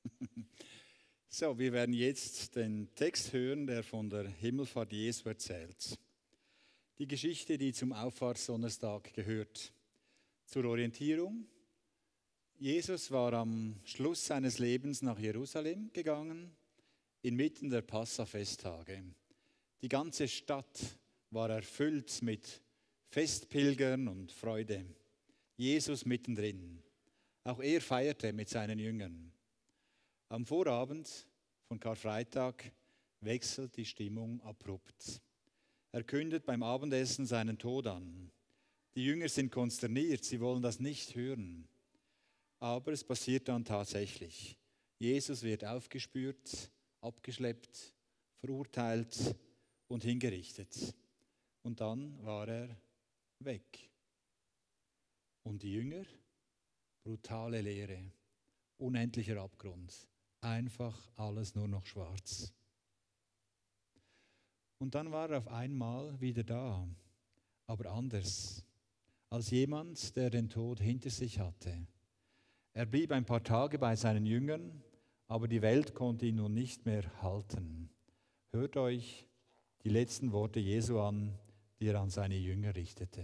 So, wir werden jetzt den Text hören, der von der Himmelfahrt Jesu erzählt. Die Geschichte, die zum Auffahrtsdonnerstag gehört. Zur Orientierung: Jesus war am Schluss seines Lebens nach Jerusalem gegangen, inmitten der Passa-Festtage. Die ganze Stadt war erfüllt mit Festpilgern und Freude. Jesus mittendrin. Auch er feierte mit seinen Jüngern. Am Vorabend von Karfreitag wechselt die Stimmung abrupt. Er kündet beim Abendessen seinen Tod an. Die Jünger sind konsterniert, sie wollen das nicht hören. Aber es passiert dann tatsächlich. Jesus wird aufgespürt, abgeschleppt, verurteilt und hingerichtet. Und dann war er weg. Und die Jünger? Brutale Leere, unendlicher Abgrund. Einfach alles nur noch schwarz. Und dann war er auf einmal wieder da, aber anders, als jemand, der den Tod hinter sich hatte. Er blieb ein paar Tage bei seinen Jüngern, aber die Welt konnte ihn nun nicht mehr halten. Hört euch die letzten Worte Jesu an, die er an seine Jünger richtete.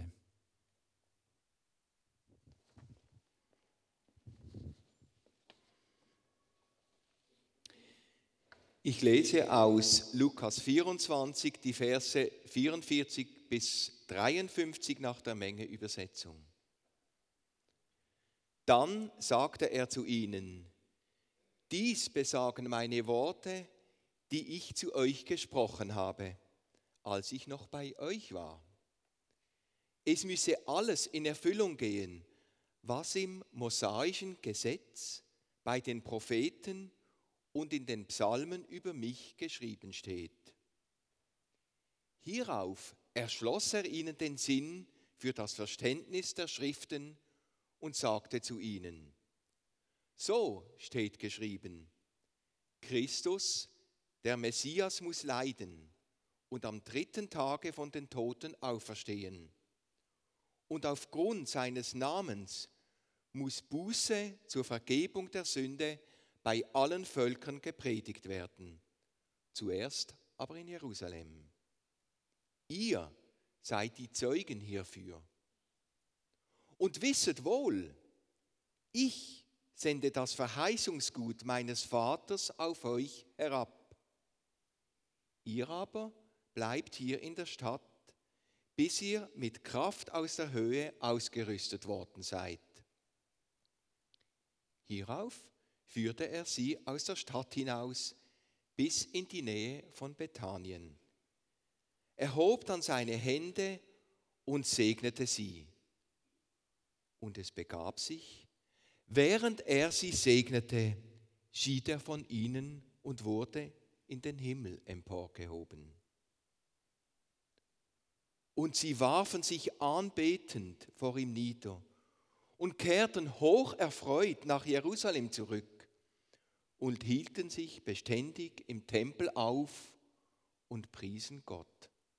Ich lese aus Lukas 24 die Verse 44 bis 53 nach der Menge-Übersetzung. Dann sagte er zu ihnen: Dies besagen meine Worte, die ich zu euch gesprochen habe, als ich noch bei euch war. Es müsse alles in Erfüllung gehen, was im mosaischen Gesetz, bei den Propheten und in den Psalmen über mich geschrieben steht. Hierauf erschloss er ihnen den Sinn für das Verständnis der Schriften und sagte zu ihnen: So steht geschrieben: Christus, der Messias, muss leiden und am 3. Tage von den Toten auferstehen. Und aufgrund seines Namens muss Buße zur Vergebung der Sünde bei allen Völkern gepredigt werden, zuerst aber in Jerusalem. Ihr seid die Zeugen hierfür. Und wisset wohl, ich sende das Verheißungsgut meines Vaters auf euch herab. Ihr aber bleibt hier in der Stadt, bis ihr mit Kraft aus der Höhe ausgerüstet worden seid. Hierauf führte er sie aus der Stadt hinaus bis in die Nähe von Bethanien. Er hob dann seine Hände und segnete sie. Und es begab sich, während er sie segnete, schied er von ihnen und wurde in den Himmel emporgehoben. Und sie warfen sich anbetend vor ihm nieder und kehrten hoch erfreut nach Jerusalem zurück und hielten sich beständig im Tempel auf und priesen Gott.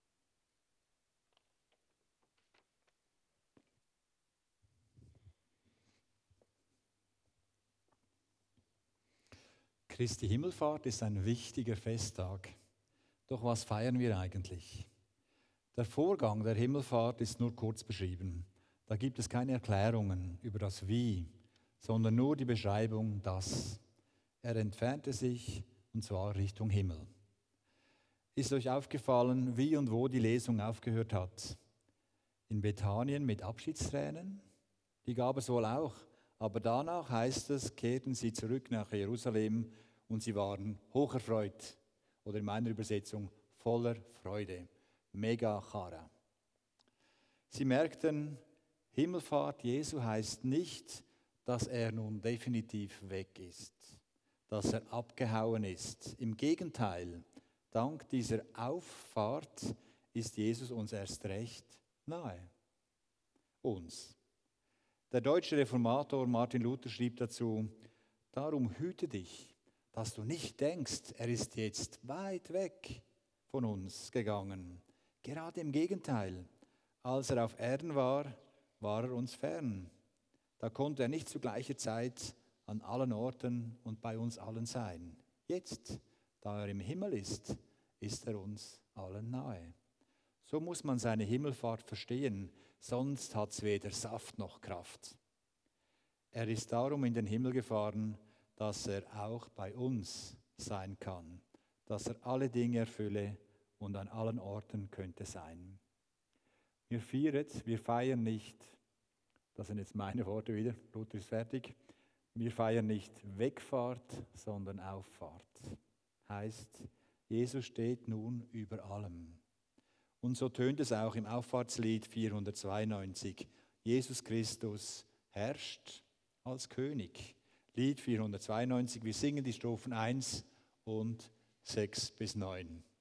Christi Himmelfahrt ist ein wichtiger Festtag. Doch was feiern wir eigentlich? Der Vorgang der Himmelfahrt ist nur kurz beschrieben. Da gibt es keine Erklärungen über das Wie, sondern nur die Beschreibung das. Er entfernte sich, und zwar Richtung Himmel. Ist euch aufgefallen, wie und wo die Lesung aufgehört hat? In Bethanien mit Abschiedstränen? Die gab es wohl auch. Aber danach heißt es, kehrten sie zurück nach Jerusalem und sie waren hocherfreut. Oder in meiner Übersetzung voller Freude. Mega chara. Sie merkten, Himmelfahrt Jesu heißt nicht, dass er nun definitiv weg ist, dass er abgehauen ist. Im Gegenteil, dank dieser Auffahrt ist Jesus uns erst recht nahe. Uns. Der deutsche Reformator Martin Luther schrieb dazu: Darum hüte dich, dass du nicht denkst, er ist jetzt weit weg von uns gegangen. Gerade im Gegenteil, als er auf Erden war, war er uns fern. Da konnte er nicht zu gleicher Zeit an allen Orten und bei uns allen sein. Jetzt, da er im Himmel ist er uns allen nahe. So muss man seine Himmelfahrt verstehen, sonst hat es weder Saft noch Kraft. Er ist darum in den Himmel gefahren, dass er auch bei uns sein kann, dass er alle Dinge erfülle und an allen Orten könnte sein. Wir feiern nicht, das sind jetzt meine Worte wieder, Luther ist fertig, wir feiern nicht Wegfahrt, sondern Auffahrt. Heißt, Jesus steht nun über allem. Und so tönt es auch im Auffahrtslied 492. Jesus Christus herrscht als König. Lied 492, wir singen die Strophen 1 und 6 bis 9.